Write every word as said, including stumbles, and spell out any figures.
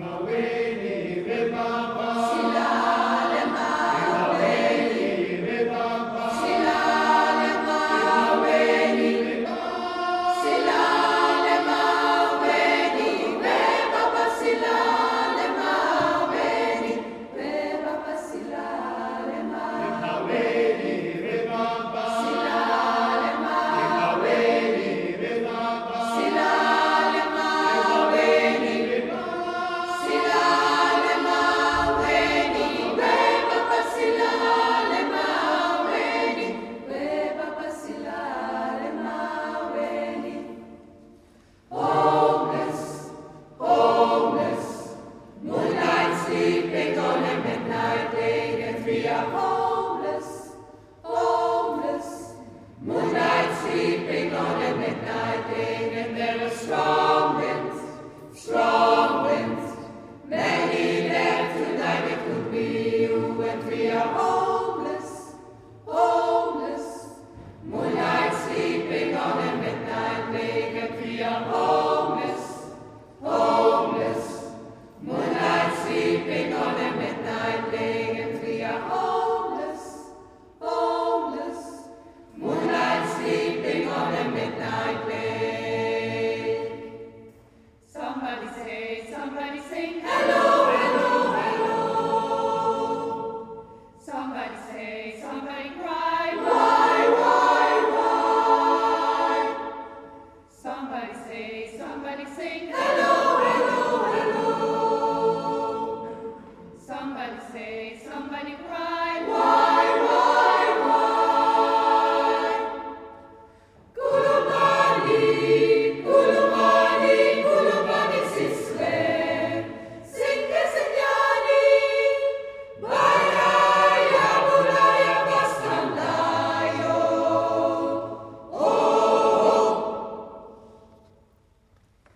We are homeless, homeless. Moonlight sleeping on a midnight lane, and there are strong winds, strong winds. Many there tonight, it could be you, and we are homeless, homeless. Moonlight sleeping on a midnight lane, and we are homeless, homeless. Moonlight sleeping on a midnight lane, and we are homeless, homeless. Moonlight sleeping on a midnight lane. Somebody say, somebody sing hello.